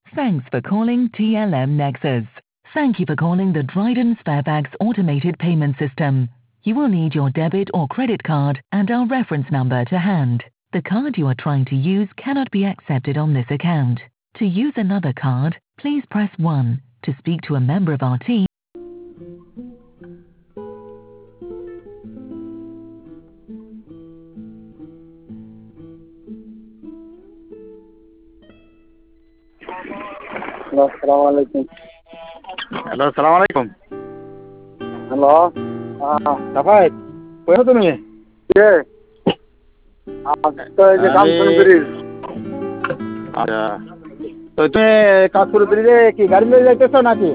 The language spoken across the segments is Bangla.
Thanks for calling TLM Nexus. Thank you for calling the Dryden Sparebags automated payment system. You will need your debit or credit card and our reference number to hand. The card you are trying to use cannot be accepted on this account. To use another card, please press 1. To speak to a member of our team, আসসালামু আলাইকুম। হ্যালো, সালাম আলাইকুম। হ্যালো, সাফায়েত, কই আছো তুমি? কে? তো এই যে আমি কামসুন ব্রিজ। আচ্ছা, তো তুমি কাশপুর ব্রিজে কি গাড়ি নিয়ে যাইতেছো নাকি?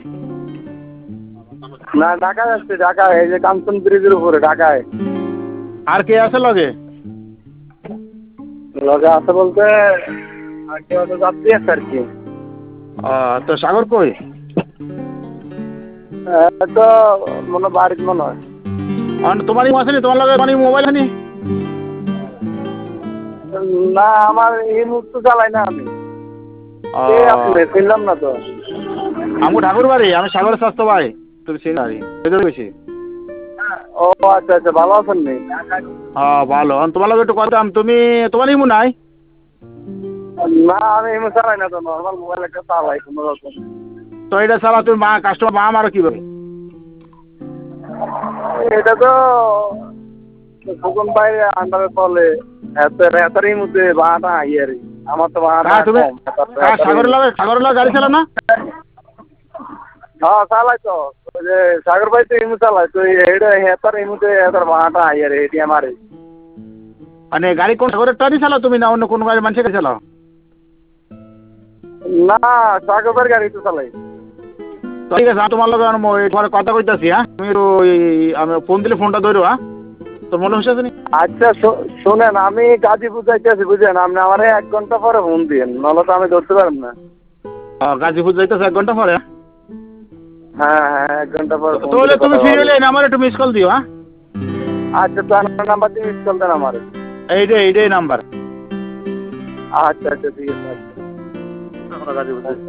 না, ঢাকায় যাচ্ছি, ঢাকায়। এই যে কামসুন ব্রিজের উপরে ঢাকায়। আর কে আছে লগে? লগে আছে বলতে আর কেউ তো যাত্রী আছে আর কি। তো সাগর কই? তো মনে বাড়িতে মনে হয়। তোমারই আসেনি, তোমার লগে মানে মোবাইল আনি? না, আমার এই মুহূর্তে চালাই না আমি। কে আপনি? চিনলাম না তো। আমু ঠাকুর বাড়ি, আমি সাগরের স্বাস্থ্য ভাই। তুমি চিনি বেশি। ও আচ্ছা আচ্ছা, ভালো আছেন নি? ভালো। তোমার লগে একটু কথা, তুমি তোমার ইমু নাই? না, আমি এমনি চালাই না তো, নর্মাল মোবাইল একটা চালাই কোনো রকম। তো এটা চালা তুমি কাস্টমার মা মারো কিভাবে? এটা তো সুগন ভাই আন্ডারে চলে। এতই মধ্যে ভাড়াটা ইয়ে রে, আমার তো ভাড়াটা তুমি কম। সাগরের লগে গাড়ি চালা না? হ্যাঁ, চালাই তো। ওই যে সাগর ভাই তো এমনি চালায় তো, এটা হেতার এই মধ্যে হেতার ভাড়াটা ইয়ে রে, এটি আমারে। মানে গাড়ি কোন সাগরের টানি চালাও তুমি, না অন্য কোনো গাড়ি মানুষের গাড়ি চালাও? না, সাগর ভাইয়ের গাড়ি তো চালাই। ঠিক আছে, তোমার লগে তোমার কথা কইতাছি। হ্যাঁ, তুমি আমি ফোন দিলে ফোনটা ধরো। হ্যাঁ, তোর মনে হচ্ছে নি? আচ্ছা, শোনেন, আমি গাজীপুর যাইতেছি বুঝলেন, আপনি আমার 1 ঘন্টা পরে ফোন দিন, নাহলে তো আমি ধরতে পারব না। গাজীপুর যাইতেছে 1 ঘন্টা পরে? হ্যাঁ হ্যাঁ, 1 ঘন্টা পরে ফোন তাহলে দিলে তুমি কথা ফিরে বলবো। এলে আমার একটু মিস কল দিও। হ্যাঁ, আচ্ছা, তো আপনার নাম্বার দিয়ে মিস কল দেন আমার। এইটাই নাম্বার। আচ্ছা আচ্ছা, ঠিক আছে। আচ্ছা। গাজীপুর